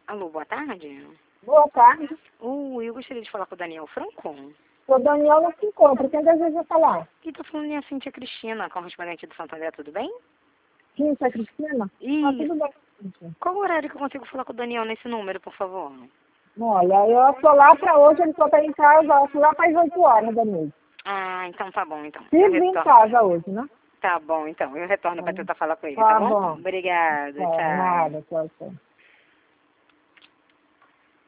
Alô, boa tarde. Boa tarde. Eu gostaria de falar com o Daniel Franco. O Daniel não se encontra. Quem deseja falar? E tô falando a Cíntia Cristina, correspondente do Santander, tudo bem? Cíntia Cristina? Tudo bem, Cíntia. Qual o horário que eu consigo falar com o Daniel nesse número, por favor? Olha, eu estou lá para hoje, ele só está em casa, eu acho lá para as 8 horas da noite. Ah, então tá bom, então. Se vir em casa hoje, né? Tá bom, então. Eu retorno para tentar falar com ele, Tá tá bom? bom. Obrigada, tchau. Nada, tchau, tchau.